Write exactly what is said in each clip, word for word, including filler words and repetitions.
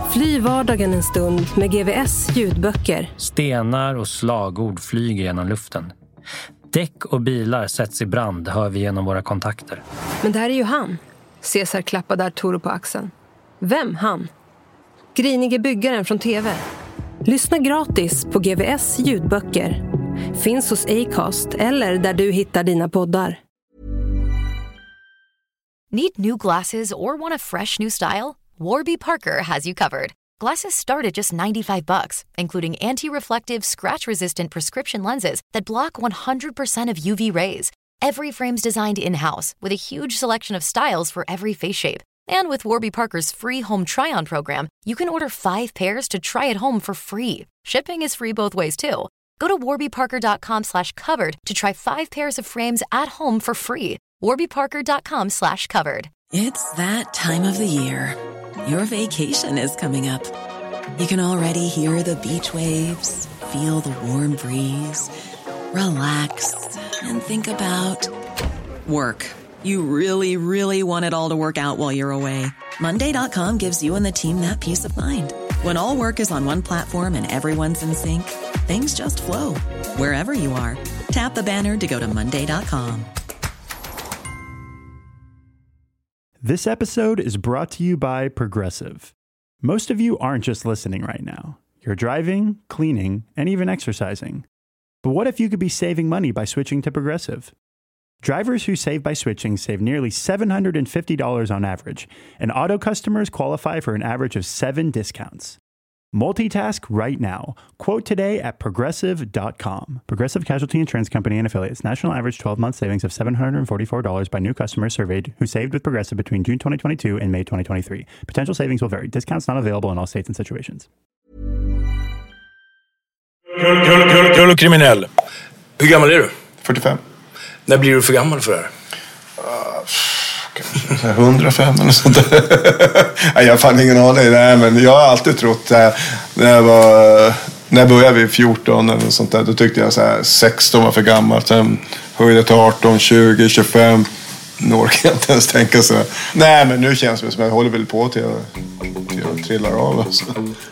Fly vardagen en stund med G V S ljudböcker. Stenar och slagord flyger genom luften. Däck och bilar sätts i brand, hör vi genom våra kontakter. Men det här är ju han. Cesar klappade Arturo på axeln. Vem han? Grinige byggaren från tv. Lyssna gratis på G V S ljudböcker. Finns hos Acast eller där du hittar dina poddar. Need new glasses or want a fresh new style? Warby Parker has you covered. Glasses start at just ninety-five bucks, including anti-reflective, scratch-resistant prescription lenses that block one hundred percent of U V rays. Every frame's designed in-house with a huge selection of styles for every face shape. And with Warby Parker's free home try-on program, you can order five pairs to try at home for free. Shipping is free both ways, too. Go to warbyparker.com slash covered to try five pairs of frames at home for free. warbyparker.com slash covered. It's that time of the year. Your vacation is coming up. You can already hear the beach waves, feel the warm breeze, relax, and think about work. You really, really want it all to work out while you're away. Monday dot com gives you and the team that peace of mind. When all work is on one platform and everyone's in sync, things just flow. Wherever you are, tap the banner to go to monday dot com. This episode is brought to you by Progressive. Most of you aren't just listening right now. You're driving, cleaning, and even exercising. But what if you could be saving money by switching to Progressive? Drivers who save by switching save nearly seven hundred fifty dollars on average, and auto customers qualify for an average of seven discounts. Multitask right now. Quote today at progressive dot com. Progressive Casualty Insurance Company and Affiliates. National average twelve-month savings of seven hundred forty-four dollars by new customers surveyed who saved with Progressive between June twenty twenty-two and May twenty twenty-three. Potential savings will vary. Discounts not available in all states and situations. Kul och kriminell. Hur gammal är du? fyrtiofem. När blir du för gammal för det här? Uh, hundrafem eller sånt där. Nej, jag har fan ingen aning. Nej, men jag har alltid trott äh, när jag var när jag började vid fjorton eller sånt där, då tyckte jag så här sexton var för gammalt. Sen höjde till arton, tjugo, tjugofem. Nu orkar jag inte ens tänka så. Nej, men nu känns det som att jag håller väl på till jag, till jag trillar av. Alltså.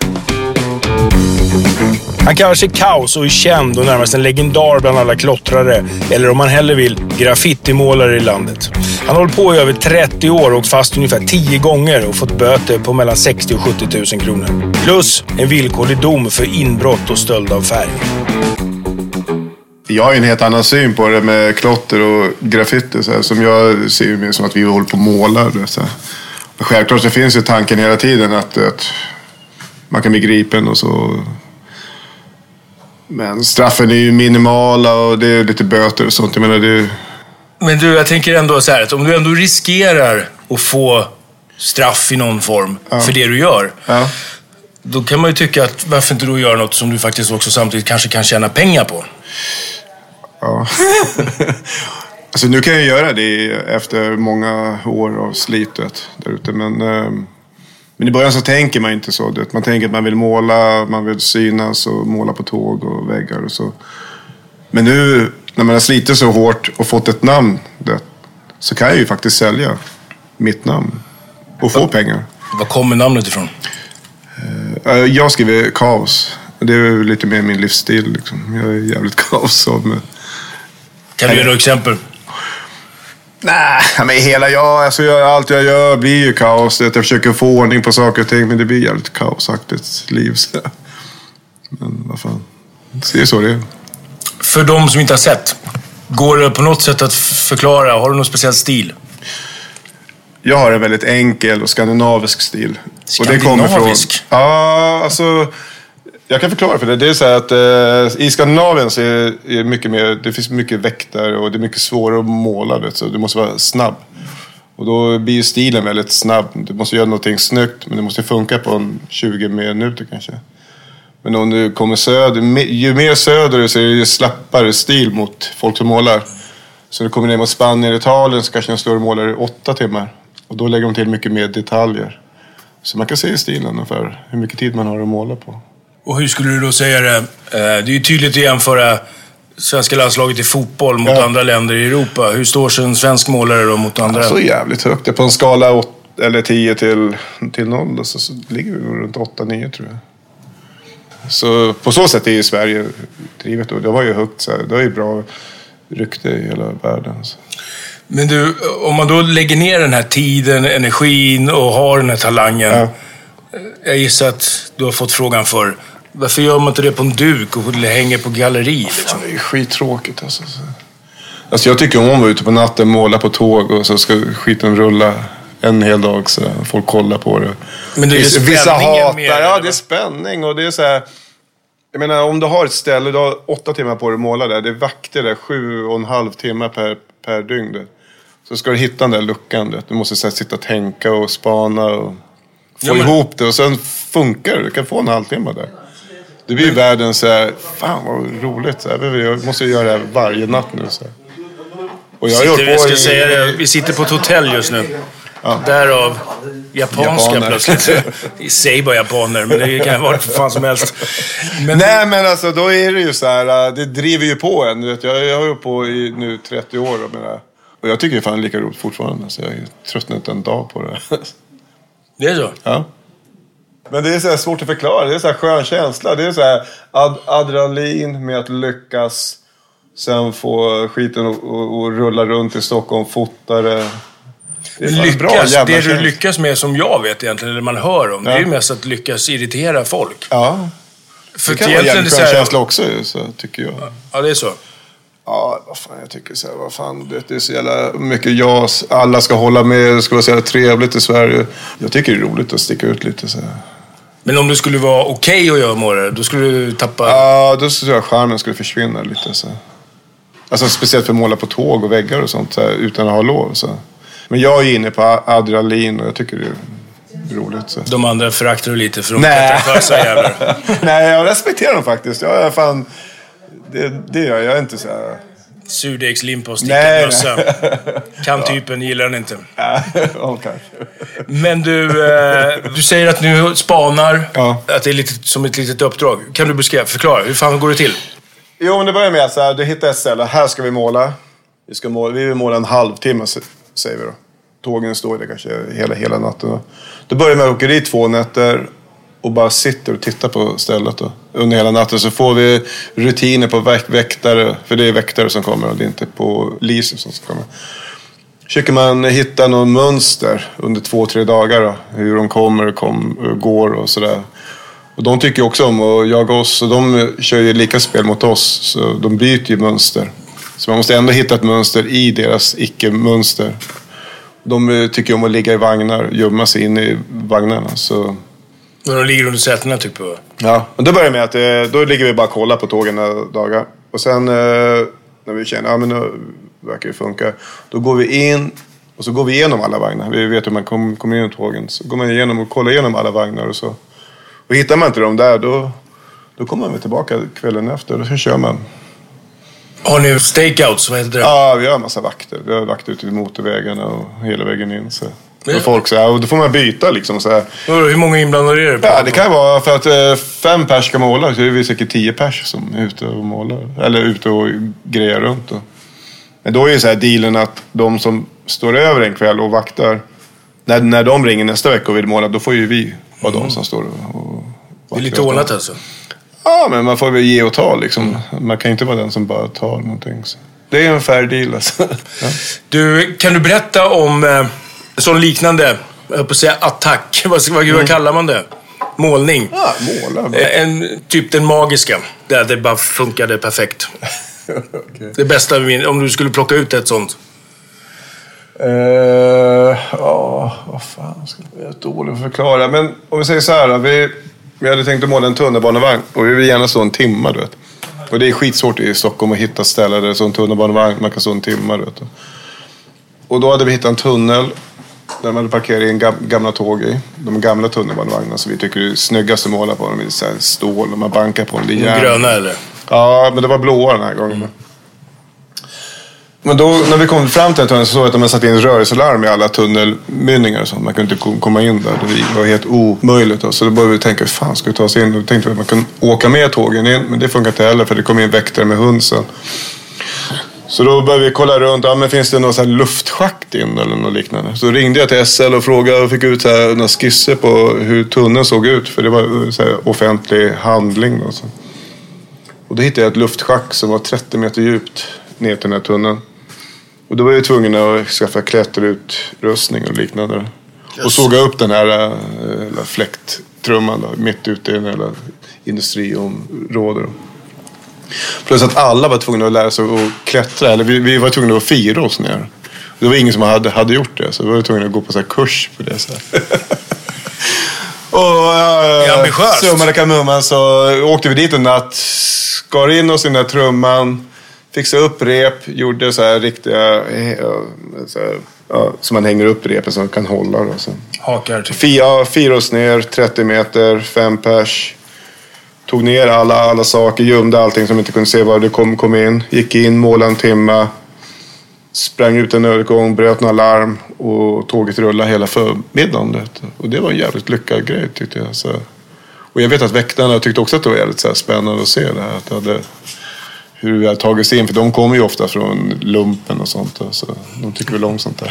Han kallar sig Kaos och är känd och närmast en legendar bland alla klottrare, eller om man hellre vill, graffitimålare i landet. Han har hållit på i över trettio år och åkt fast ungefär tio gånger och fått böter på mellan sextio och sjuttio tusen kronor. Plus en villkorlig dom för inbrott och stöld av färg. Jag har en helt annan syn på det med klotter och graffiti, så här, som jag ser mer som att vi håller på och målar. Så här. Självklart så finns ju tanken hela tiden att, att man kan bli gripen och så. Men straffen är ju minimala och det är lite böter och sånt. Jag menar, det är... Men du, jag tänker ändå så här att om du ändå riskerar att få straff i någon form ja. för det du gör. Ja. Då kan man ju tycka att varför inte då göra något som du faktiskt också samtidigt kanske kan tjäna pengar på. Ja. Alltså nu kan jag göra det efter många år av slitet där ute. Men, men i början så tänker man inte så. Man tänker att man vill måla, man vill synas och måla på tåg och väggar och så. Men nu när man har slitit så hårt och fått ett namn det, så kan jag ju faktiskt sälja mitt namn och få pengar. Var kommer namnet ifrån? Jag skriver kaos. Det är lite mer min livsstil liksom. Jag är jävligt kaos av mig. Kan du ge några exempel? Nej, men hela jag, alltså jag, allt jag gör blir ju kaos. Jag försöker få ordning på saker och ting, men det blir jävligt kaosaktigt liv. Så. Men vad fan, det är så det är. För de som inte har sett, går det på något sätt att förklara? Har du någon speciell stil? Jag har en väldigt enkel och skandinavisk stil. Skandinavisk? Och det kommer från, ja, alltså... Jag kan förklara för det. Det är så här att eh, i Skandinavien så är det mycket mer, det finns mycket väktare och det är mycket svårare att måla. Vet, så du måste vara snabb. Och då blir stilen väldigt snabb. Du måste göra någonting snyggt, men det måste funka på en tjugo minuter kanske. Men om du kommer söder, ju mer söder så är det ju slappare stil mot folk som målar. Så du kommer ner mot Spanien och Italien så kanske en större målare i åtta timmar. Och då lägger de till mycket mer detaljer. Så man kan se i stilen ungefär hur mycket tid man har att måla på. Och hur skulle du då säga det? Det är ju tydligt att jämföra svenska landslaget i fotboll mot ja. andra länder i Europa. Hur står sig en svensk målare då mot andra? Så jävligt högt. Det är på en skala eller tio till, till noll. Så, så ligger vi runt åtta nio tror jag. Så på så sätt är ju Sverige drivet. Och det var ju högt. Så här, det var ju bra rykte i hela världen. Så. Men du, om man då lägger ner den här tiden, energin och har den här talangen. Ja. Jag gissar att du har fått frågan för. Varför gör man inte det på en duk och hänger på galleri? Liksom? Det är ju skittråkigt alltså. Alltså jag tycker om att vara ute på natten, måla på tåg och så ska skiten rulla en hel dag så folk kollar på det. Men det är ju vissa hatar, mer, ja det är spänning och det är så här. Jag menar om du har ett ställe, du har åtta timmar på dig att måla där, det är vakter där, sju och en halv timme per, per dygn där. Så ska du hitta den där luckan, du måste så här, sitta och tänka och spana och få ja, men... ihop det och sen funkar det, du kan få en halvtimme där. Det blir ju världen så här, fan vad roligt, så här, jag måste göra det här varje natt nu så här. Och jag sitter, på vi, ska i... säga det, vi sitter på ett hotell just nu. Ja. Därav japanska Japaner. Plötsligt. Vi säger bara japaner, men det kan vara för fan som helst. Men... Nej, men alltså då är det ju så här, det driver ju på en. Du vet, jag, jag har ju på i nu trettio år. Och, menar, och jag tycker det är fan lika roligt fortfarande. Så jag är tröttnat en dag på det. Det är så? Ja. Men det är så här svårt att förklara. Det är så här skön känsla. Det är så här ad- adrenalin med att lyckas. Sen få skiten och, och, och rulla runt i Stockholm, fotare. Det, lyckas, bra, det du lyckas med som jag vet egentligen, eller man hör om, ja. Det är ju mest att lyckas irritera folk. Ja, för det kan vara jävligt skön känsla också, så tycker jag. Ja, det är så. Ja, vad fan, jag tycker så här, vad fan, det är så jävla mycket jas. Alla ska hålla med, det ska vara så jävla trevligt i Sverige. Jag tycker det är roligt att sticka ut lite så här. Men om du skulle vara okej okay att göra måre, då skulle du tappa... Ja, då skulle jag skärmen skulle försvinna lite så. Alltså speciellt för att måla på tåg och väggar och sånt så här, utan att ha lov så. Men jag är inne på adrenalin och jag tycker det är roligt så. De andra föraktar du lite för de pretentiösa jävlar. Nej, jag respekterar dem faktiskt. Jag är fan... Det, det gör jag inte så här... Surdegslimpa och stickad mössa. Kan-typen gillar den inte. Ja, okay. Men du, eh, du säger att nu spanar. Ja. Att det är lite som ett litet uppdrag. Kan du beskriva, förklara, hur fan går det till? Jo, men det börjar med så här, du hittar ett ställe. Här ska vi måla. Vi, ska måla, vi vill måla en halvtimme, säger vi då. Tågen står där kanske hela, hela natten. Då börjar man åka dit två nätter och bara sitter och tittar på stället då. Under hela natten så får vi rutiner på väk- väktare. För det är väktare som kommer och det är inte på poliser som kommer. Försöker man hitta någon mönster under två, tre dagar då. Hur de kommer, kom, går och sådär. Och de tycker också om att jaga oss. Och de kör ju lika spel mot oss. Så de byter ju mönster. Så man måste ändå hitta ett mönster i deras icke-mönster. De tycker om att ligga i vagnar. Gömma sig in i vagnarna. Så... Och de ligger under sätena typ? Ja, och då börjar det med att då ligger vi bara och kollar på tågen några dagar. Och sen när vi känner att ja, nu verkar det funka. Då går vi in och så går vi igenom alla vagnar. Vi vet hur man kommer kom in i tågen. Så går man igenom och kollar igenom alla vagnar och så. Och hittar man inte dem där, då, då kommer man tillbaka kvällen efter. Och så kör man. Har ni stakeouts? Vad heter det? Ja, vi har en massa vakter. Vi har vakter ute i motorvägarna och hela vägen in. Så. Och folk så här, och då får man byta liksom så här. Hur många inblandade är det på? Ja, det kan vara för att eh, fem pers ska måla. Så är det säkert tio pers som är ute och målar. Eller ute och grejer runt. Då. Men då är ju så här dealen att de som står över en kväll och vaktar. När, när de ringer nästa vecka och vill måla, då får ju vi vara mm. de som står och, och det är lite ordnat alltså? Ja, men man får väl ge och ta liksom. Man kan inte vara den som bara tar någonting. Så. Det är en fair deal alltså. Ja. Du, kan du berätta om eh, sån liknande, jag höll på att säga attack, vad, vad, vad kallar man det? Målning. Ja, måla. Eh, en, typ den magiska, där det bara funkade perfekt. Okay. Det bästa, om du skulle plocka ut ett sånt. Uh, ja, vad fan ska jag dåligt att förklara. Men om vi säger så här, vi, vi hade tänkt att måla en tunnelbanevagn och vi vill gärna stå en timma, du vet. Och det är skitsvårt i Stockholm att hitta ställen där det är en tunnelbanevagn man kan stå en timma, du vet. Och då hade vi hittat en tunnel där man hade parkerat in gamla tåg i. De gamla tunnelbanevagnarna som vi tycker är snyggast att måla på. De är så här stål och man bankar på dem. De gröna eller? Ja, men det var blåa den här gången. Mm. Men då när vi kom fram till den tunneln så såg jag att de hade satt in rörelselarm i alla tunnelmynningar och sånt. Man kunde inte komma in där. Det var helt omöjligt. Då. Så då började vi tänka, hur fan ska vi ta oss in? Och då tänkte vi att man kunde åka med tågen in. Men det funkar inte heller för det kom in väktare med hund sen. Så då började vi kolla runt. Ja, men finns det någon sån här luftschakt in eller något liknande? Så ringde jag till S L och frågade och fick ut så här, några skisser på hur tunneln såg ut. För det var så här offentlig handling. Då, så. Och då hittade jag ett luftschakt som var trettio meter djupt ner till den här tunneln. Och då var jag tvungen att skaffa klätterutrustning och liknande. Yes. Och såga upp den här äh, fläkttrumman då, mitt ute i den här industriområdet. Plus att alla var tvungna att lära sig att klättra. Eller vi, vi var tvungna att fira oss ner. Det var ingen som hade, hade gjort det. Så vi var tvungna att gå på så här kurs på det. Så här. Och äh, ambitiöst. Summade kamumman så åkte vi dit en natt. Skar in oss i den där trumman. Fixade upp rep. Gjorde så här riktiga... Så här, ja, så man hänger upp repen så man kan hålla. Då, så. Hakar typ. Fira, fira oss ner. trettio meter. Fem pers. Tog ner alla, alla saker, gömde allting som inte kunde se var det kom, kom in. Gick in, målade en timma. Sprang ut en nödutgång, bröt några larm. Och tåget rullade hela förmiddagen. Och det var en jävligt lyckad grej tyckte jag. Så. Och jag vet att väktarna tyckte också att det var jävligt så här spännande att se det här. Att det hade, hur vi hade tagit sig in. För de kommer ju ofta från lumpen och sånt. Så de tycker väl om sånt där.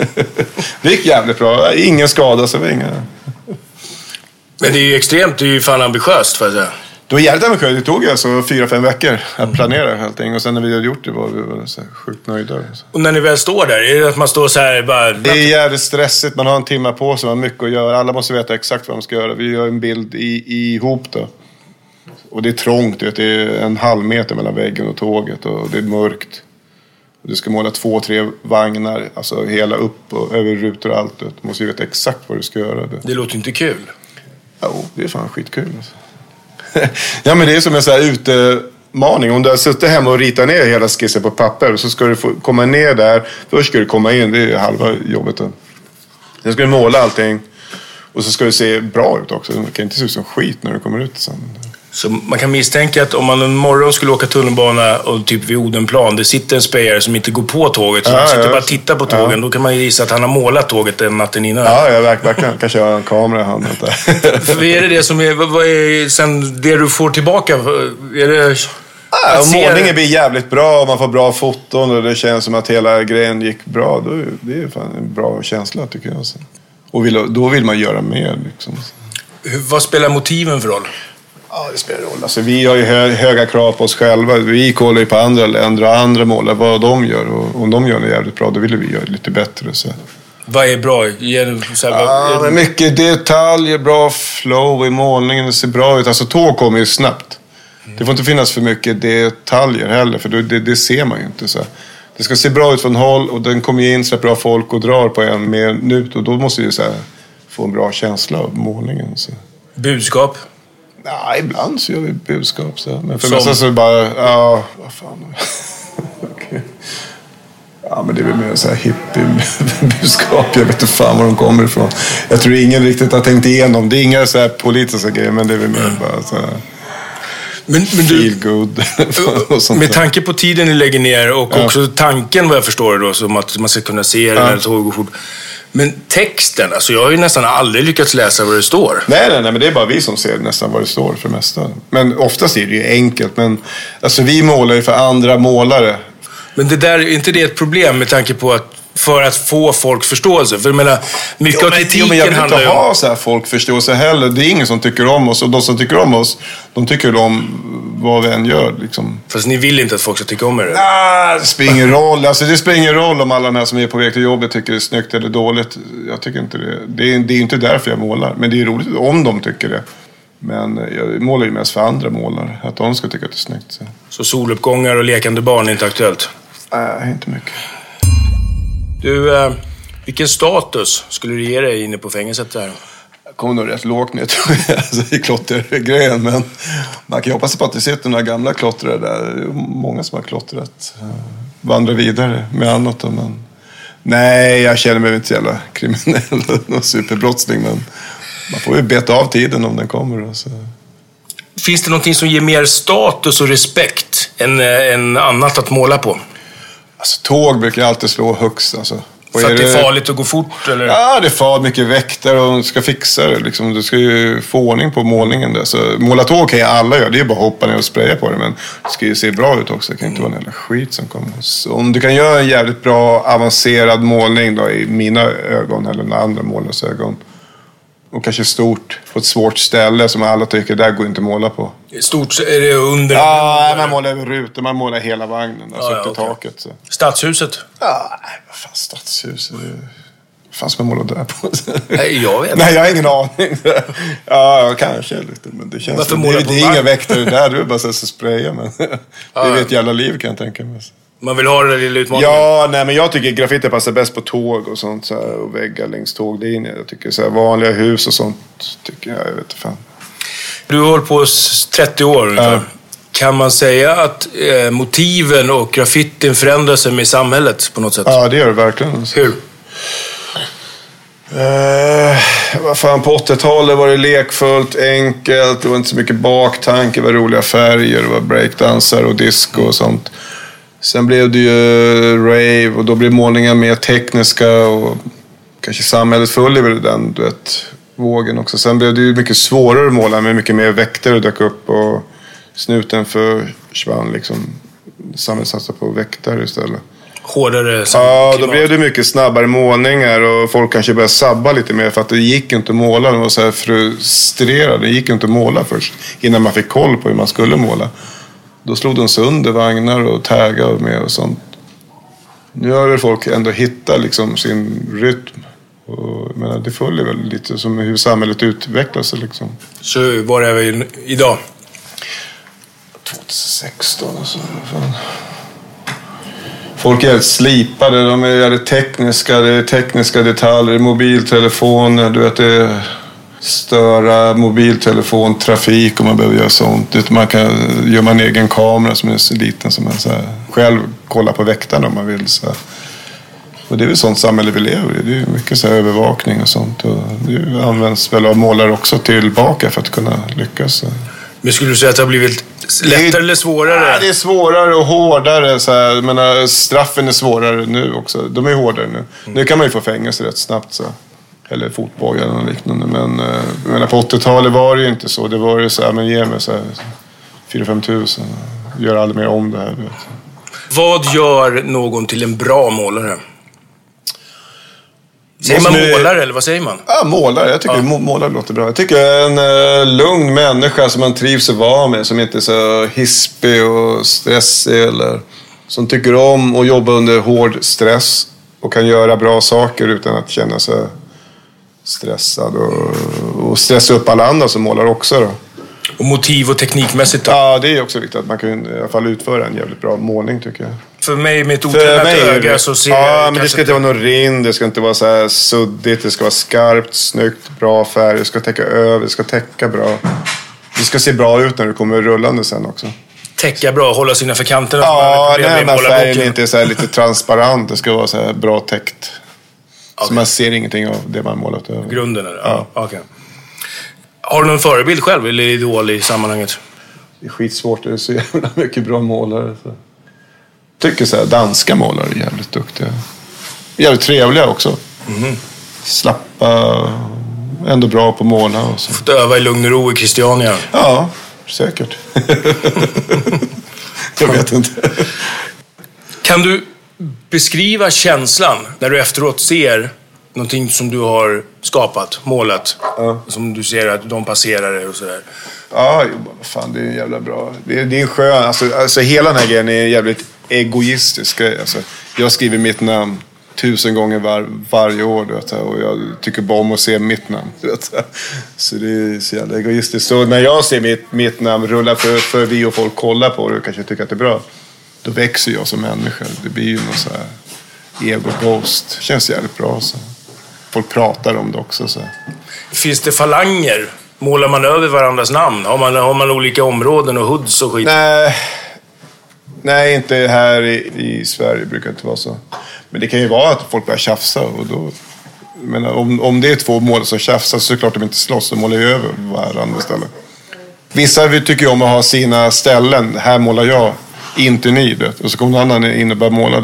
Det gick jävligt bra. Ingen skada, så det var inga... Men det är ju extremt, det är ju fan ambitiöst för att säga. Det var jävligt ambitiöst. Det tog alltså fyra, fem veckor att planera allting. Och sen när vi hade gjort det var vi var så här sjukt nöjda. Och när ni väl står där, är det att man står så här bara... Det är jävligt stressigt. Man har en timme på sig, man har mycket att göra. Alla måste veta exakt vad de ska göra. Vi gör en bild i, ihop då. Och det är trångt, vet. Det är en halv meter mellan väggen och tåget. Och det är mörkt. Och du ska måla två, tre vagnar. Alltså hela upp och över rutor och allt. Du måste ju veta exakt vad du ska göra. Det, det låter inte kul. Ja, det är fan skitkul. Alltså. Ja, men det är som en sån här utmaning. Om du har suttit hemma och ritat ner hela skissen på papper så ska du få komma ner där. Först ska du komma in, det är halva jobbet. Då. Sen ska du måla allting. Och så ska det se bra ut också. Det kan inte se ut som skit när du kommer ut sen. Så man kan misstänka att om man en morgon skulle åka tunnelbana och typ vid Odenplan, det sitter en spejare som inte går på tåget, så ja, man sitter ja. bara och tittar på tågen, ja. Då kan man ju gissa att han har målat tåget den natten innan. Ja, jag verkligen. Kanske har en kamera i handen där. För är det det som är, vad är sen det du får tillbaka? Är det... Ja, om målningen blir jävligt bra och man får bra foton och det känns som att hela grejen gick bra, då är det fan en bra känsla tycker jag. Och vill, då vill man göra mer liksom. Vad spelar motiven för roll? Ja, det spelar roll. Alltså, vi har ju hö- höga krav på oss själva. Vi kollar ju på andra länder och andra målar vad de gör. Och om de gör det jävligt bra, då vill vi göra det lite bättre. Så. Vad är bra? Så här, ja, vad är... men mycket detaljer, bra flow i målningen. Det ser bra ut. Alltså tåg kommer ju snabbt. Mm. Det får inte finnas för mycket detaljer heller, för det, det, det ser man ju inte. Så. Det ska se bra ut från håll och den kommer in så bra folk och drar på en minut. Och då måste ju så här, få en bra känsla av målningen. Så. Budskap? Ja, ibland så gör vi budskap. Så. Men för mig så är det bara, ja, vad fan. Okay. Ja, men det är väl mer så här hippie-budskap. Jag vet inte fan var de kommer ifrån. Jag tror ingen riktigt har tänkt igenom. Det är inga så här politiska grejer, men det är väl mer bara så här... Men, men du, feel good. Och sånt med tanke på tiden ni lägger ner och ja. också tanken vad jag förstår då, som att man ska kunna se det ja. när tåg går fort. Men texten, alltså jag har ju nästan aldrig lyckats läsa vad det står. Nej, nej, nej, men det är bara vi som ser nästan vad det står för det mesta. Men oftast är det ju enkelt. Men alltså vi målar ju för andra målare. Men det där, är inte det ett problem med tanke på att för att få folk förståelse? För jag menar, mycket jo, av kritiken men, jo, men jag vill inte om... ha så här folk förståelse heller. Det är ingen som tycker om oss. Och de som tycker om oss, de tycker om vad vi än gör. Liksom. Fast ni vill inte att folk ska tycka om er? Nej, det spelar ingen roll. Alltså, det spelar ingen roll om alla de här som är på väg till jobbet tycker det är snyggt eller dåligt. Jag tycker inte det. Det är, det är inte därför jag målar. Men det är roligt om de tycker det. Men jag målar ju mest för andra målare. Att de ska tycka att det är snyggt. Så, så soluppgångar och lekande barn är inte aktuellt? Nej, inte mycket. Du, eh, vilken status skulle du ge dig inne på fängelset där? Jag kommer nog rätt lågt ner tror jag, alltså, i klottergrejen. Men man kan hoppas på att det sitter några gamla klottrare där. Det är många som har klottrat. Vandrar vidare med annat. Men... Nej, jag känner mig inte så jävla kriminell och superbrottsling. Men man får ju beta av tiden om den kommer. Alltså. Finns det någonting som ger mer status och respekt än, än annat att måla på? Alltså, tåg brukar alltid slå högst. Alltså. Och för att det är farligt att gå fort? Eller? Ja, det är farligt, mycket väktare och ska fixa det. Liksom. Du ska ju få ordning på målningen där. Så måla tåg kan ju alla göra. Det är ju bara att hoppa ner och spraya på det. Men det ska ju se bra ut också. Det kan inte vara en jävla skit som kommer. Så om du kan göra en jävligt bra avancerad målning då, i mina ögon eller några andra målares ögon. Och kanske stort på ett svårt ställe som alla tycker där går inte att måla på. Stort är det under? Ja, man målar över rutor. Man målar hela vagnen. Alltså ja, upp till okay. taket. Så. Stadshuset? Ja, nej, vad fan stadshuset? Vad fan ska man måla där på? Nej, jag vet. Nej, jag har ingen aning. Ja, kanske lite. Men det känns Varför det, det, det är inga väktare där. Du är bara så spraya. Men det är ett jävla liv kan jag tänka mig. Man vill ha det lilla utmaningen. Ja, nej, men jag tycker graffiti passar bäst på tåg och sånt. Så här, och väggar längs tåglinjer. Jag tycker så här, vanliga hus och sånt. Tycker jag, jag vet inte fan. Du har hållit på trettio år ungefär. Ja. Kan man säga att eh, motiven och graffitin förändrar sig med samhället på något sätt? Ja, det gör det verkligen. Hur? Uh, vad fan, på åttiotalet var det lekfullt, enkelt. Det var inte så mycket baktanke. Det var roliga färger. Det var breakdansar och disco och sånt. Sen blev det ju rave och då blev målningar mer tekniska och kanske samhället följer väl den, du vet, vågen också. Sen blev det ju mycket svårare att måla med mycket mer väktare dök upp och snuten försvann liksom. Samhället satsade på väktare istället. Hårdare Ja, då blev det mycket snabbare målningar och folk kanske började sabba lite mer för att det gick inte att måla. De var så här frustrerade. Det gick inte att måla först innan man fick koll på hur man skulle måla. Då slog de sönder vagnar och taggar med och sånt. Nu har väl folk ändå hittat liksom sin rytm. Och, men det följer väl lite som hur samhället utvecklas liksom. Så var är vi idag? tjugohundrasexton och så. Fan. Folk är helt slipade, de är jävligt tekniska, det är tekniska detaljer, mobiltelefoner, du vet det är störa mobiltelefontrafik om man behöver göra sånt. Man kan göra man en egen kamera som är så liten som man så här, själv kollar på väktarna om man vill. Så här. Och det är väl sånt samhälle vi lever i. Det är mycket så här övervakning och sånt. Och det används väl av målare också tillbaka för att kunna lyckas. Men skulle du säga att det har blivit lättare eller svårare? Ja, det är svårare och hårdare. Så här. Men straffen är svårare nu också. De är hårdare nu. Mm. Nu kan man ju få fängelse rätt snabbt så. Eller fotboja eller något liknande. Men jag menar, på åttiotalet var det ju inte så. Det var ju så här, men ge mig så här fyra fem tusen. Gör aldrig mer om det här. Vet. Vad gör någon till en bra målare? Säger man är... målare eller vad säger man? Ja, målare. Jag tycker ja. målare låter bra. Jag tycker en uh, lugn människa som man trivs att vara med. Som inte är så hispig och stressig. Eller som tycker om att jobba under hård stress. Och kan göra bra saker utan att känna sig stressad. Och, och stressa upp alla andra som målar också då. Och motiv och teknikmässigt då? Ja, det är också viktigt att man kan i alla fall utföra en jävligt bra målning tycker jag. För mig med ett otränat öga så ser ja, jag... men det ska inte vara någon rind, det ska inte vara så här suddigt, det ska vara skarpt, snyggt, bra färg, det ska täcka över, det ska täcka bra. Det ska se bra ut när du kommer rullande sen också. Täcka bra, hålla sina för kanterna. Ja, den här färgen är inte så här lite transparent, det ska vara så här bra täckt. Okay. Så man ser ingenting av det man målat över. Grunden är det? Ja. Ja. Okay. Har du någon förebild själv eller idol i sammanhanget? Det är skitsvårt, det är så jävla mycket bra målare. Så. Tycker så här, danska målare är jävligt duktiga. Jävligt trevliga också. Mm. Slappa, ändå bra på att måla. Och så. Fått öva i lugn och ro i Christiania. Ja, säkert. Jag vet inte. Kan du beskriva känslan när du efteråt ser någonting som du har skapat, målat? Ja. Som du ser att de passerar och sådär. Ja, vad fan, det är jävla bra. Det är, det är en skön, alltså, alltså hela den här grejen är jävligt egoistisk. Alltså, jag skriver mitt namn tusen gånger var, varje år, du vet, och jag tycker bara om att se mitt namn. Du vet. Så det är så jävla egoistiskt. Så när jag ser mitt, mitt namn rulla för, för vi och folk kollar på det och kanske tycker att det är bra, då växer jag som människa. Det blir ju någon så här ego-ghost. Det känns jävligt bra. Så. Folk pratar om det också. Så. Finns det falanger? Målar man över varandras namn? Har man, har man olika områden och hoods och skit? Nej, Nej inte här i, i Sverige brukar det inte vara så. Men det kan ju vara att folk börjar tjafsa. Och då, men om, om det är två mål som tjafsar så är det klart att de inte slåss. De målar ju över varandra istället. Vissa tycker ju om att ha sina ställen. Här målar jag, inte ni. Det. Och så kommer någon annan in och börjar måla där.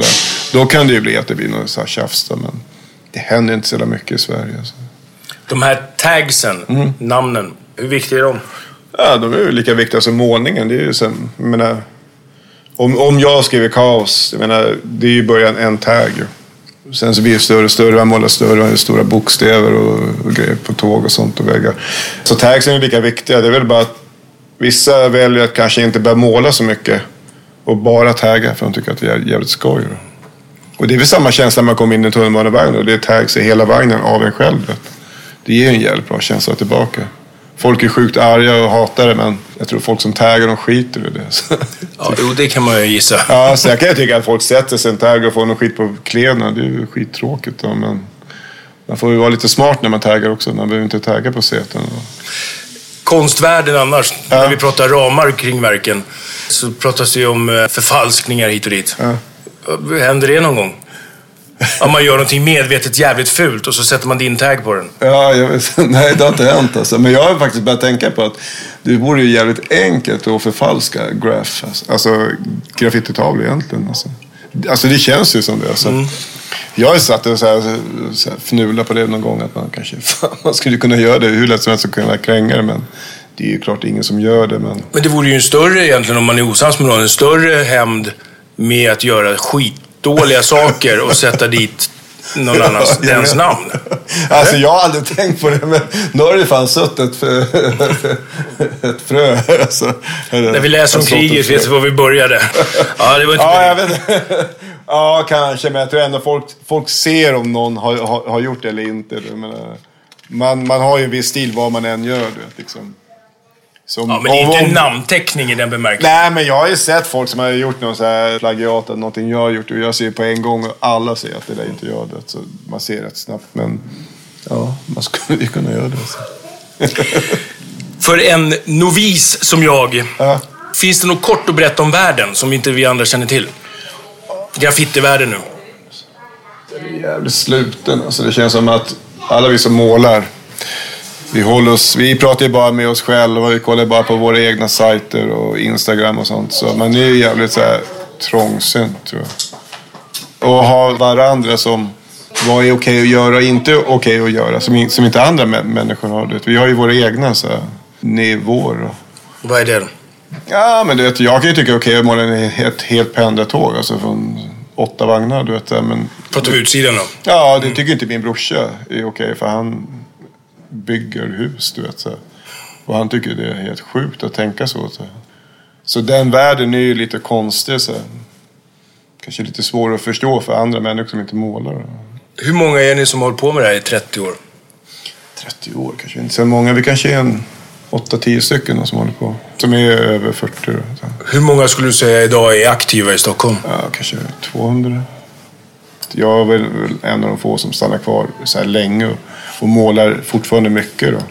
Då kan det ju bli att det blir något så här tjafs då, men det händer inte så mycket i Sverige. Alltså. De här tagsen, mm. namnen, hur viktiga är de? Ja, de är ju lika viktiga som målningen. Det är ju som, jag menar, om, om jag skriver kaos, jag menar, det är ju början en tag ju. Sen så blir det större och större, man målar större, stora bokstäver och, och grejer på tåg och sånt och väggar. Så tags är lika viktiga. Det är väl bara att vissa väljer att kanske inte börja måla så mycket och bara tagga för de tycker att det är jävligt skoj. Och det är väl samma känsla när man kommer in i en tunnelbanevagn och det är tags i hela vagnen av en själv. Det ger en jävligt bra känsla tillbaka. Folk är sjukt arga och hatar det, men jag tror folk som taggar, de skiter i det. Ja, jo, det kan man ju gissa. Ja, så jag kan tycka att folk sätter sig en tagg och får någon skit på kläderna. Det är ju skittråkigt då, men man får ju vara lite smart när man taggar också. Man behöver inte tagga på säten. Konstvärlden annars, ja. När vi pratar ramar kring verken, så pratas det ju om förfalskningar hit och dit. Ja. Händer det någon gång? Om man gör någonting medvetet jävligt fult och så sätter man din tag på den. Ja, jag vet. Nej, det har inte hänt alltså. Men jag har faktiskt börjat tänka på att det vore ju jävligt enkelt att förfalska graf. Alltså graffititavlor egentligen. Alltså. alltså det känns ju som det. Alltså. Mm. Jag har satt och så här, så här fnula på det någon gång att man kanske fan, man skulle kunna göra det hur lätt som helst att kunna kränga det, men det är ju klart ingen som gör det. Men, men det vore ju en större egentligen, om man är osams med någon, en större hämnd med att göra skit dåliga saker och sätta dit någon annans ja, dens namn. Alltså jag har aldrig tänkt på det, men nu har det fan suttit ett, ett frö. Alltså, när vi läser om kriget vet vi var vi började. Ja, det var inte ja, jag vet. Ja, kanske, men jag tror ändå folk, folk ser om någon har, har, har gjort det eller inte. Menar, man, man har ju en viss stil vad man än gör. Det, liksom. Som, ja, men det är inte en namnteckning i den bemärkelsen. Nej, men jag har ju sett folk som har gjort någon så här plagiat eller någonting jag har gjort och jag ser på en gång och alla ser att det där inte gör det. Så man ser rätt snabbt, men ja, man skulle ju kunna göra det. Så. För en novis som jag, ja. Finns det något kort att berätta om världen som inte vi andra känner till? Graffitivärlden nu. Det är jävligt sluten. Alltså det känns som att alla vi som målar, vi håller oss, vi pratar ju bara med oss själva, vi kollar bara på våra egna sajter och Instagram och sånt. Så man är ju jävligt så här trångsynt, tror jag. Och ha varandra som vad är okej att göra och inte okej att göra, som, som inte andra människor har det. Vi har ju våra egna så här, nivåer. Vad är det då? Ja, men du vet, jag kan ju tycka okej att måla ett helt pendeltåg, alltså från åtta vagnar, du vet. Men pratar vi utsidan då? Ja, det tycker inte min brorsa är okej, för han bygger hus, du vet så. Och han tycker det är helt sjukt att tänka så. Så, så den världen är ju lite konstig så. Kanske lite svår att förstå för andra människor som inte målar. Hur många är ni som har hållit på med det här i trettio år? trettio år kanske inte så många. Vi kanske är en åtta tio stycken som håller på. Som är över fyrtio. Så. Hur många skulle du säga idag är aktiva i Stockholm? Ja, kanske tvåhundra. Jag är väl en av de få som stannar kvar så här länge och, och målar fortfarande mycket då.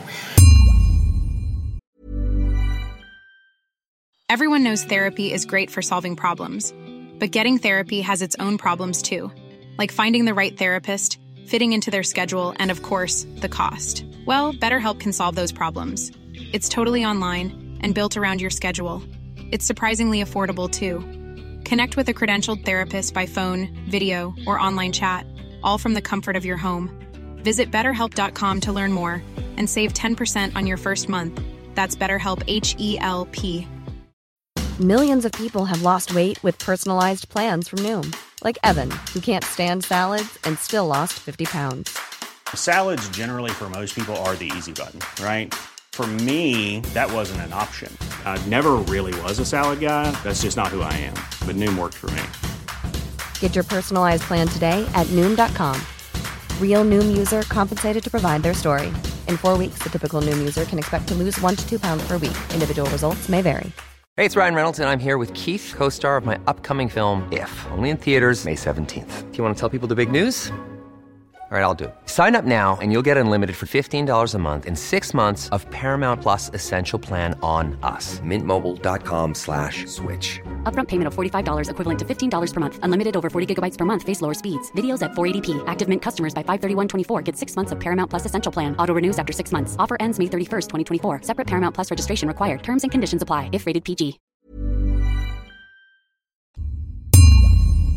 Everyone knows therapy is great for solving problems. But getting therapy has its own problems too. Like finding the right therapist, fitting into their schedule, and of course, the cost. Well, BetterHelp can solve those problems. It's totally online and built around your schedule. It's surprisingly affordable too. Connect with a credentialed therapist by phone, video, or online chat, all from the comfort of your home. Visit better help dot com to learn more and save ten percent on your first month. That's BetterHelp, H E L P. Millions of people have lost weight with personalized plans from Noom. Like Evan, who can't stand salads and still lost fifty pounds. Salads generally for most people are the easy button, right? For me, that wasn't an option. I never really was a salad guy. That's just not who I am. But Noom worked for me. Get your personalized plan today at Noom dot com. Real Noom user compensated to provide their story. In four weeks, the typical Noom user can expect to lose one to two pounds per week. Individual results may vary. Hey, it's Ryan Reynolds, and I'm here with Keith, co-star of my upcoming film, If, only in theaters May seventeenth. Do you want to tell people the big news? All right, I'll do it. Sign up now and you'll get unlimited for fifteen dollars a month and six months of Paramount Plus Essential Plan on us. Mint Mobile dot com slash switch. Upfront payment of forty-five dollars equivalent to fifteen dollars per month. Unlimited over forty gigabytes per month. Face lower speeds. Videos at four eighty p. Active Mint customers by five thirty-one twenty-four get six months of Paramount Plus Essential Plan. Auto renews after six months. Offer ends May thirty-first, twenty twenty-four. Separate Paramount Plus registration required. Terms and conditions apply if rated P G.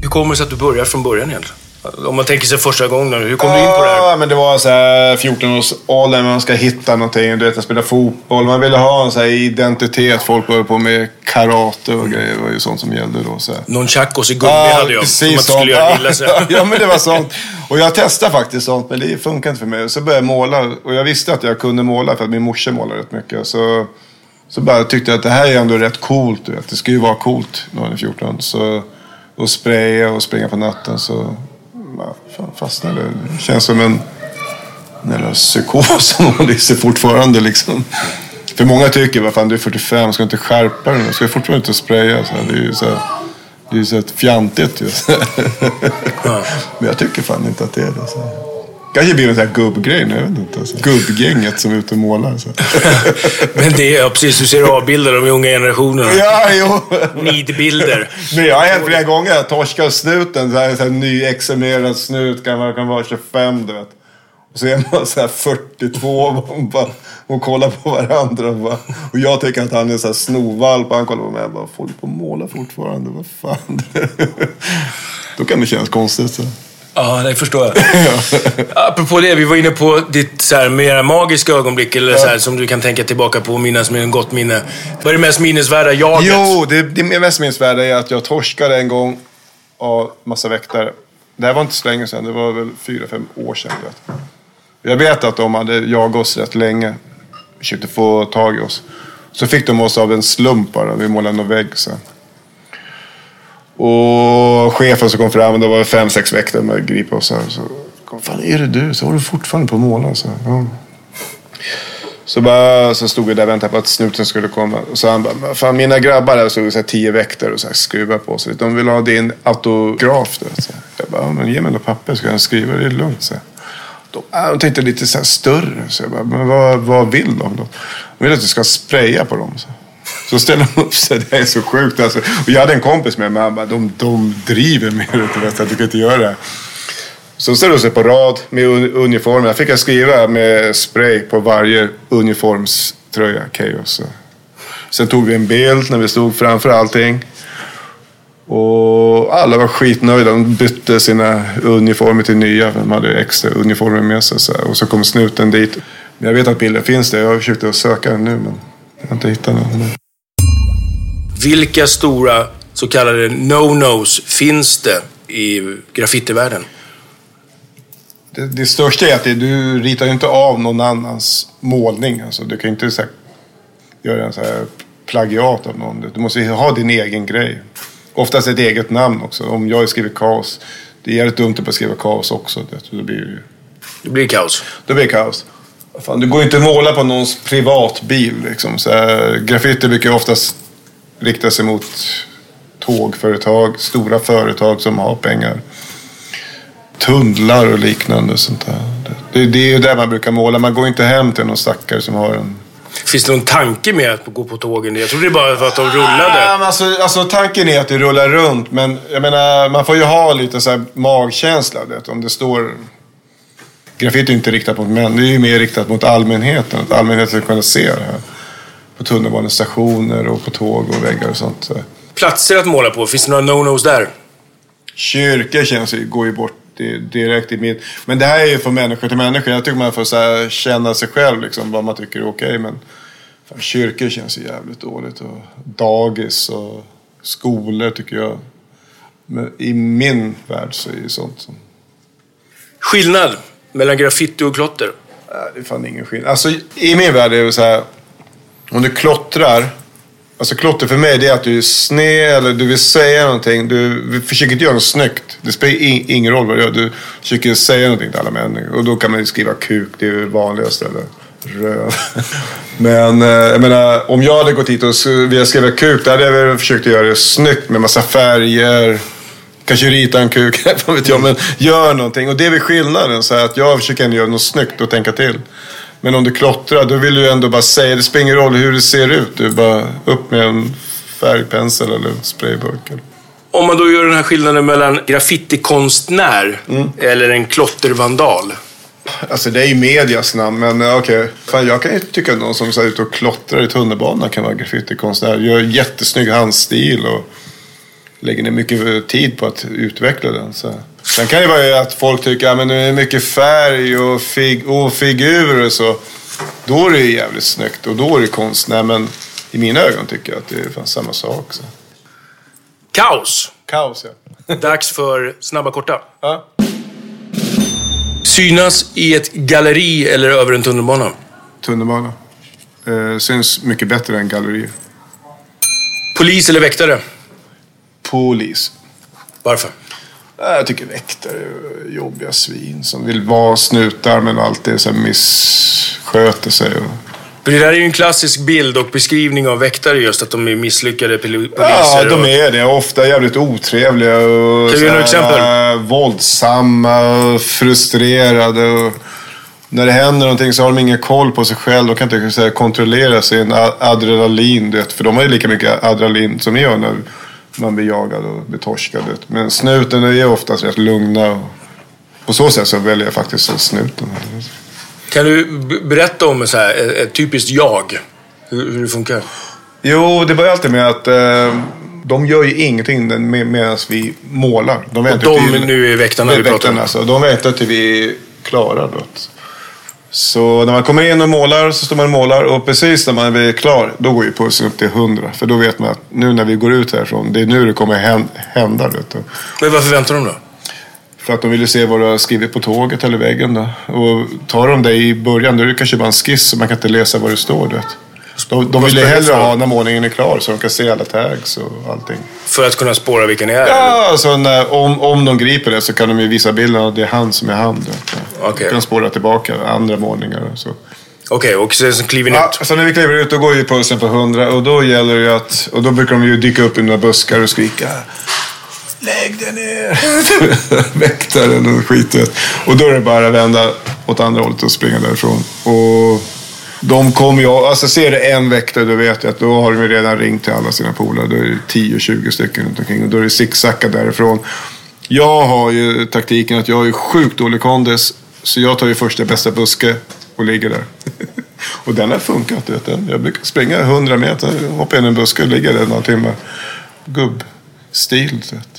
Hur kommer det sig att du börjar från början egentligen? Om man tänker sig första gången, hur kom du in på det här? Ja, men det var så här fjorton års ålder, man ska hitta någonting. Du vet, att spela fotboll. Man ville ha en så här identitet. Folk började på med karate och grejer. Det var ju sånt som gällde då. Så här. Någon chakos i gummi ja, hade jag. Precis, som man skulle göra illa sig. Ja, men det var sånt. Och jag testade faktiskt sånt, men det funkar inte för mig. Så började jag måla. Och jag visste att jag kunde måla för att min morsa målade rätt mycket. Så, så bara tyckte jag att det här är ändå rätt coolt. Du vet. Det ska ju vara coolt när man är fjorton. Så, och spraya och springa på natten så... Fan, fastnade. Det känns som en, en jävla psykos som man lyser fortfarande liksom. För många tycker, vad fan, du är fyrtiofem, ska inte skärpa dig nu, ska fortfarande inte spraya. Så här, det är ju så här, det är ju så här fjantigt ju. Ja. Men jag tycker fan inte att det är det. Så. Kanske blir en sån här gubbgrej nu, jag vet inte. Alltså. Gubbgänget som är ute och målar. Så. Men det är precis, du ser avbilder av de unga generationerna. Ja, jo. Nidbilder. Men jag har hänt flera gånger att torska snuten, så här, så här nyexaminerad snut, kan vara, kan vara tjugofem, du vet. Och så är man så här fyrtiotvå och, bara, och kollar på varandra. Och, bara, och jag tycker att han är så här snovalp och han kollar på mig och bara, får du på att måla fortfarande? Vad fan? Då kan det kännas konstigt så. Ja, det förstår jag. Apropå det, vi var inne på ditt så här, mer magiska ögonblick eller så här, som du kan tänka tillbaka på och minnas med en gott minne. Vad är det mest minnesvärda jaget? Jo, det, det mest minnesvärda är att jag torskade en gång av massa väktare. Det här var inte så länge sedan, det var väl fyra, fem år sedan. Vet. Jag vet att de hade jagat oss rätt länge. Försökte få tag i oss. Så fick de oss av en slump bara, vi målade någon vägg så. Och chefen som kom fram, och det var fem, sex väktare med att gripa oss här. Så kom, fan är det du? Så var du fortfarande på att måla. Så, ja. så, bara, så stod vi där och väntade på att snuten skulle komma. Och så han bara, fan mina grabbar där stod så här, tio väktare och så här, skruva på sig. De vill ha din autograf. Där, så. Jag bara, men ge mig några papper så kan jag skriva, det är lugnt. Så. De, de tänkte lite så här större. Så jag bara, men vad, vad vill de då? De vill att du ska spraya på dem. Så. Så ställer de upp sig, det är så sjukt alltså. Och jag hade en kompis med mig, han bara, de, de driver med det, vet att du kan inte göra det. Så ställde de sig på rad med uniformen. Jag fick jag skriva med spray på varje uniformströja, Chaos. Sen tog vi en bild när vi stod framför allting. Och alla var skitnöjda, de bytte sina uniformer till nya. De hade extra uniformer med sig. Så och så kom snuten dit. Men jag vet att bilden finns där, jag har försökt att söka den nu men jag har inte hittat någon. Vilka stora så kallade no-nos finns det i graffitivärlden? Det, det största är att det, du ritar inte av någon annans målning. Alltså, du kan inte så här, göra en så här plagiat av någon. Du måste ha din egen grej. Oftast ett eget namn också. Om jag skriver kaos, det är dumt att skriva kaos också. Det blir, det blir kaos. Det blir kaos. Fan, du går inte att måla på någons privatbil. Liksom. Så här, graffiti brukar oftast rikta sig mot tågföretag, stora företag som har pengar. Tunnlar och liknande. Sånt där. Det, det är ju där man brukar måla. Man går inte hem till någon stackare som har en... Finns det någon tanke med att gå på tågen? Jag tror det är bara för att de rullade. Ja, alltså, alltså tanken är att det rullar runt. Men jag menar, man får ju ha lite så här magkänsla. Vet, om det står... Graffiti är inte riktat mot män. Det är ju mer riktat mot allmänheten. Att allmänheten ska kunna se det här. På tunnelbanestationer och på tåg och väggar och sånt. Platser att måla på. Finns det några no-nos där? Kyrkor känns ju, går ju bort direkt i mitt. Men det här är ju från människor till människor. Jag tycker man får så här, känna sig själv liksom, vad man tycker är okej. Men fan, kyrkor känns ju jävligt dåligt. Och dagis och skolor tycker jag. Men i min värld så är det sånt som... Skillnad mellan graffiti och klotter? Nej, det är fan ingen skillnad. Alltså i min värld är det så här. Om du klottrar. Alltså klotter för mig det är att du är sned eller du vill säga någonting. Du försöker inte göra något snyggt. Det spelar ingen roll vad du gör. Du försöker säga någonting till alla människor. Och då kan man ju skriva kuk. Det är ju vanligaste. Eller röv. Men jag menar, om jag hade gått hit och vi skriva kuk. Då hade jag väl försökt göra det snyggt med massa färger. Kanske rita en kuk. Vet jag, men gör någonting. Och det är väl skillnaden. Så att jag försöker ändå göra något snyggt och tänka till. Men om du klottrar, då vill du ändå bara säga, det spelar ingen roll hur det ser ut. Du bara upp med en färgpensel eller sprayburk. Om man då gör den här skillnaden mellan graffitikonstnär mm. eller en klottervandal? Alltså det är ju medias namn, men okej. Okay. Fan, jag kan ju tycka att någon som ser ut och klottrar i tunnelbanan kan vara graffitikonstnär. Gör jättesnygg handstil och lägger ner mycket tid på att utveckla den. Så. Sen kan det vara att folk tycker att ja, det är mycket färg och, fig- och figurer och så. Då är det jävligt snyggt och då är det konstnär. Men i mina ögon tycker jag att det är fan samma sak. Så. Kaos. Kaos, ja. Dags för snabba korta. Ja. Synas i ett galleri eller över en tunnelbana? Tunnelbana. Eh, syns mycket bättre än gallerier. Polis eller väktare? Polis. Varför? Jag tycker väktare är jobbiga svin som vill vara snutar men alltid så missköter sig. För det där är ju en klassisk bild och beskrivning av väktare just att de är misslyckade poliser. Ja, de är det. Ofta jävligt otrevliga och kan du ge några exempel? Våldsamma, frustrerade. Och när det händer någonting så har de ingen koll på sig själv. De kan inte säga, kontrollera sin adrenalin. Det, för de har ju lika mycket adrenalin som jag när man blir jagad och blir torskad. Men snuten är oftast rätt lugna. Och på så sätt så väljer jag faktiskt snuten. Kan du b- berätta om så här, ett typiskt jag? Hur, hur det funkar? Jo, det börjar alltid med att eh, de gör ju ingenting med, medan vi målar. De och de till, nu är väktarna vi pratar om. Alltså, de väntar till vi är klara. Då. Så när man kommer in och målar så står man och målar. Och precis när man blir klar, då går ju pulsen upp till hundra. För då vet man att nu när vi går ut härifrån, det är nu det kommer hända. Vet du. Men varför väntar de då? För att de vill se vad du har skrivit på tåget eller väggen. Då. Och tar de det i början, då är det kanske bara en skiss så man kan inte läsa vad det står. Vet. De, de vill ju hellre ha när målningen är klar så de kan se alla tags och allting. För att kunna spåra vilken det är? Ja, alltså när, om, om de griper det så kan de ju visa bilden att det är han som är han. Okay. De kan spåra tillbaka andra målningar och så. Okej, okay, och sen så kliver ni ja, ut? Så när vi kliver ut då går ju pulsen på hundra och då gäller det ju att, och då brukar de ju dyka upp i några buskar och skrika lägg dig ner! Väktaren och skitet. Och då är det bara att vända åt andra hållet och springa därifrån. Och de kommer ju, alltså ser det en väktare då vet jag att då har de ju redan ringt till alla sina polare. Då är det tio tjugo stycken runt omkring och då är det zigzacka därifrån. Jag har ju taktiken att jag är sjukt dålig kondis så jag tar ju första bästa buske och ligger där. Och den har funkat, vet du. Jag brukar springa hundra meter, hoppa in i en buske och ligga där några timmar. Gubbstil, vet.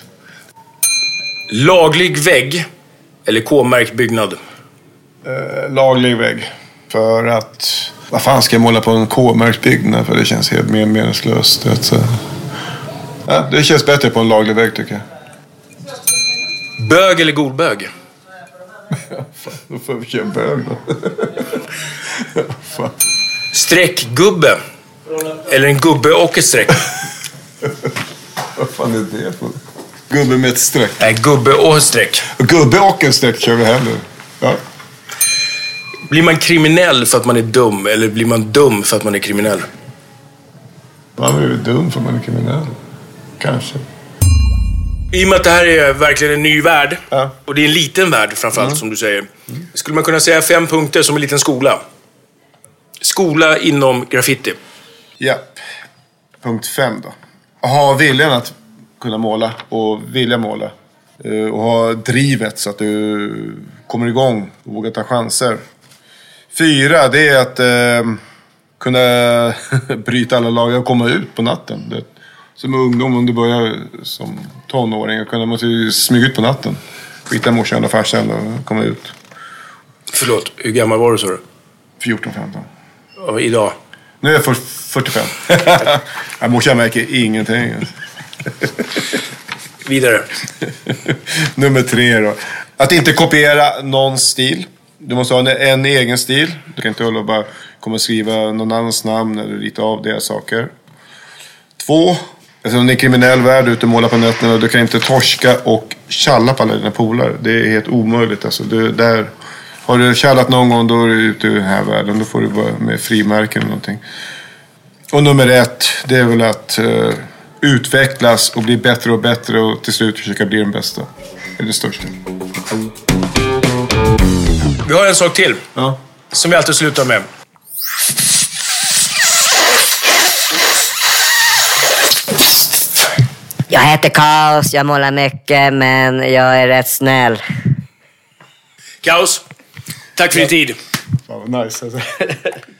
Laglig vägg eller K-märkt byggnad? Eh, laglig vägg. För att, vad fan ska jag måla på en K-märkt byggnad? För det känns helt mer meningslöst. Så. Ja, det känns bättre på en laglig vägg tycker jag. Bög eller godbög? Fan, då får vi köra bög då. Fan. Streckgubbe eller en gubbe och ett streck? Vad fan är det för? Gubbe med ett streck. Nej, gubbe och ett streck. Gubbe och en streck kör vi heller. Ja. Blir man kriminell för att man är dum eller blir man dum för att man är kriminell? Man är ju dum för att man är kriminell. Kanske. I och med att det här är verkligen en ny värld ja. och det är en liten värld framförallt mm. som du säger. Mm. Skulle man kunna säga fem punkter som en liten skola? Skola inom graffiti. Ja. Punkt fem då. Ha viljan att kunna måla och vilja måla. Och ha drivet så att du kommer igång och vågar ta chanser. Fyra, det är att eh, kunna bryta alla lagar och komma ut på natten. Det, som ungdom, om du börjar som tonåring, och kunna måste ju smyga ut på natten. Skita morsan och farsan och komma ut. Förlåt, hur gammal var du, sa du? fjorton femton. Och idag? Nu är jag fyrtiofem. Ja, morsan märker ingenting. Vidare. Nummer tre då. Att inte kopiera någon stil. Du måste ha en, en egen stil. Du kan inte hålla och bara komma och skriva någon annans namn eller rita av deras saker. Två. Eftersom det är en kriminell värld ute och målar på nätterna. Du kan inte torska och tjalla på alla dina polare. Det är helt omöjligt. Alltså, du, där, har du tjallat någon gång då är du ute i den här världen. Då får du vara med frimärken eller någonting. Och nummer ett. Det är väl att uh, utvecklas och bli bättre och bättre. Och till slut försöka bli den bästa. Det är det största. Vi har en sak till. Ja. Som vi alltid slutar med. Jag heter Kaos, jag målar mycket, men jag är rätt snäll. Kaos, tack för din tid. Wow, nice.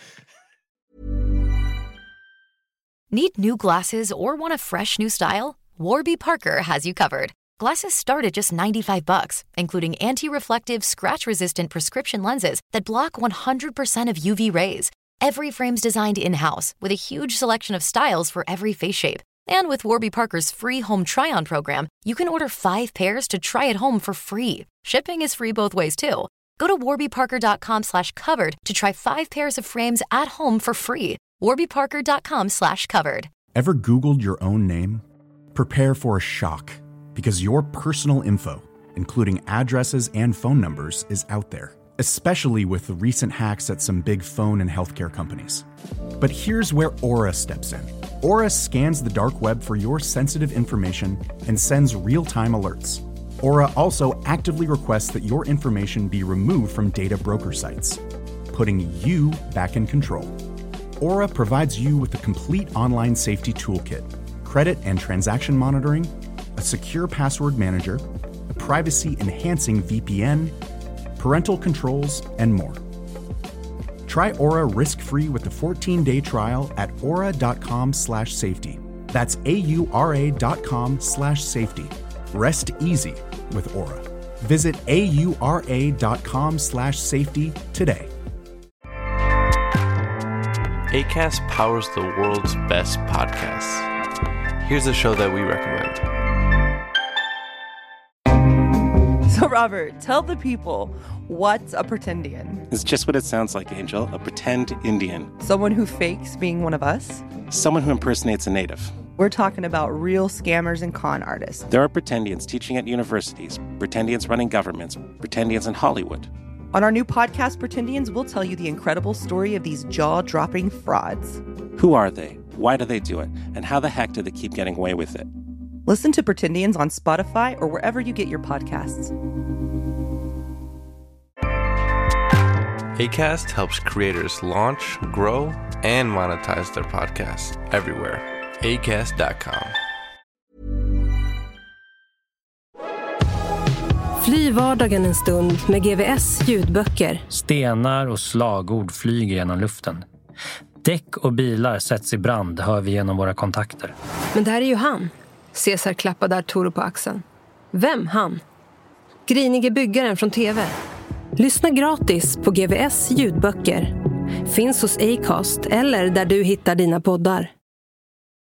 Need new glasses or want a fresh new style? Warby Parker has you covered. Glasses start at just ninety-five bucks, including anti-reflective, scratch-resistant prescription lenses that block one hundred percent of U V rays. Every frame's designed in-house with a huge selection of styles for every face shape. And with Warby Parker's free home try-on program, you can order five pairs to try at home for free. Shipping is free both ways, too. Go to warbyparker.com slash covered to try five pairs of frames at home for free. warbyparker.com slash covered. Ever Googled your own name? Prepare for a shock, because your personal info, including addresses and phone numbers, is out there, especially with the recent hacks at some big phone and healthcare companies. But here's where Aura steps in. Aura scans the dark web for your sensitive information and sends real-time alerts. Aura also actively requests that your information be removed from data broker sites, putting you back in control. Aura provides you with a complete online safety toolkit, credit and transaction monitoring, a secure password manager, a privacy-enhancing V P N, parental controls, and more. Try Aura risk-free with a fourteen-day trial at aura.com slash safety. That's A-U-R-A dot com slash safety. Rest easy with Aura. Visit A-U-R-A dot com slash safety today. Acast powers the world's best podcasts. Here's a show that we recommend. So, Robert, tell the people, what's a pretendian? It's just what it sounds like, Angel. A pretend Indian. Someone who fakes being one of us? Someone who impersonates a native. We're talking about real scammers and con artists. There are pretendians teaching at universities, pretendians running governments, pretendians in Hollywood. On our new podcast, Pretendians, we'll tell you the incredible story of these jaw-dropping frauds. Who are they? Why do they do it? And how the heck do they keep getting away with it? Listen to Pretendians on Spotify or wherever you get your podcasts. Acast helps creators launch, grow, and monetize their podcasts everywhere. acast dot com. Fly vardagen en stund med G V S ljudböcker. Stenar och slagord flyger genom luften. Däck och bilar sätts i brand, hör vi genom våra kontakter. Men det här är ju han. Cesar klappade Arturo på axeln. Vem han? Grinige byggaren från T V. Lyssna gratis på G V S ljudböcker. Finns hos Acast eller där du hittar dina poddar.